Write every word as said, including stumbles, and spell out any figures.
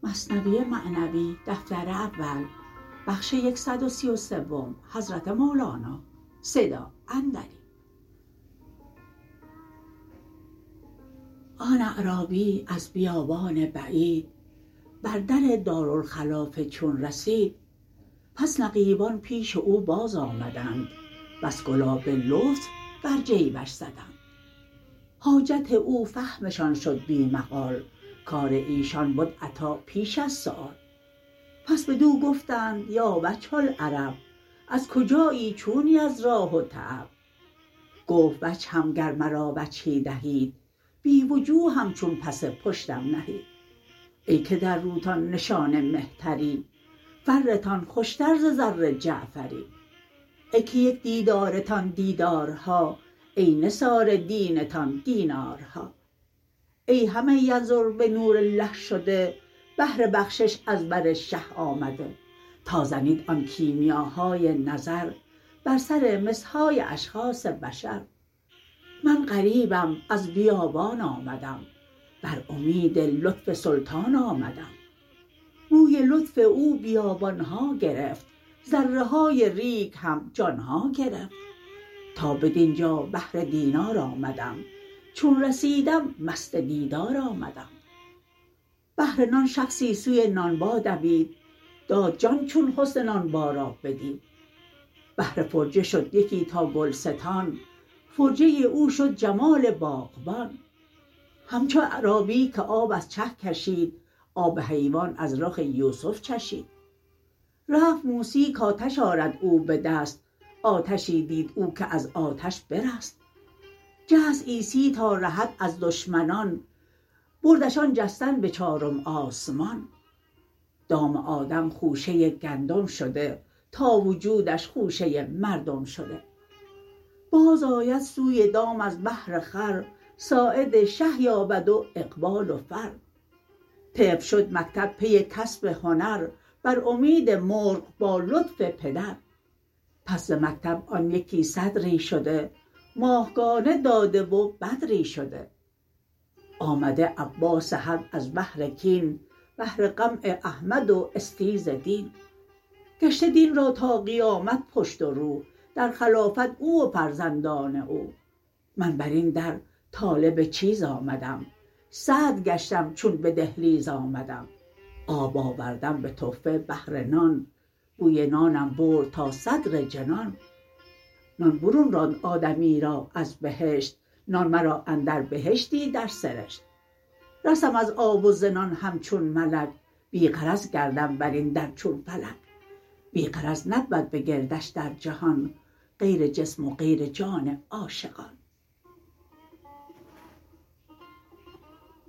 مثنوی معنوی دفتر اول بخش صد و سی و سه حضرت مولانا صدا اندری. آن اعرابی از بیابان بعید بر در دارالخلافه چون رسید، پس نقیبان پیش او باز آمدند بس گلاب لطف بر جیبش زدند. حاجت او فهمشان شد بی مقال، کار ایشان بد عطا پیش از سؤال. پس بدو گفتند یا وجه العرب، از کجایی چونی از راه و تعب؟ گفت وجهم گر مرا وجهی دهید، بی وجوهم چون پس پشتم نهید. ای که در روتان نشان مهتری، فرتان خوشتر ز زر جعفری. ای که یک دیدارتان دیدارها، ای نثار دینتان دینارها. ای همه ینظر به نور الله شده، بهر بخشش از بر شه آمده. تا زنید آن کیمیاهای نظر، بر سر مسهای اشخاص بشر. من غریبم از بیابان آمدم، بر امید لطف سلطان آمدم. بوی لطف او بیابانها گرفت، ذره های ریگ هم جانها گرفت. تا بدینجا بهر دینار آمدم، چون رسیدم مست دیدار آمدم. بهر نان شخصی سوی نانبا دوید، داد جان چون حسن نانبا را بدید. بهر فرجه شد یکی تا گلستان، فرجه او شد جمال باغبان. همچو اعرابی که آب از چه کشید، آب حیوان از رخ یوسف چشید. رفت موسی کآتش آرد او به دست، آتشی دید او که از آتش برست. جست عیسی تا رهد از دشمنان، بردشان جستن به چارم آسمان. دام آدم خوشه گندم شده، تا وجودش خوشه مردم شده. باز آید سوی دام از بهر خور، ساعد شه یابد و اقبال و فر. طفل شد مکتب پی کسب هنر، بر امید مرغ با لطف پدر. پس ز مکتب آن یکی صدری شده، ماهگانه داده و بدری شده. آمده عباس حرب از بهر کین، بهر قمع احمد و استیز دین. گشته دین را تا قیامت پشت و رو، در خلافت او و فرزندان او. من برین در طالب چیز آمدم، سعد گشتم چون به دهلیز آمدم. آب آوردم به تحفه بهر نان، بوی نانم برد تا صدر جنان. نان برون راند آدمی را از بهشت، نان مرا اندر بهشتی در سرشت. رستم از آب و ز نان همچون ملک، بی غرض گردم برین در چون فلک. بی غرض نبود به گردش در جهان، غیر جسم و غیر جان عاشقان.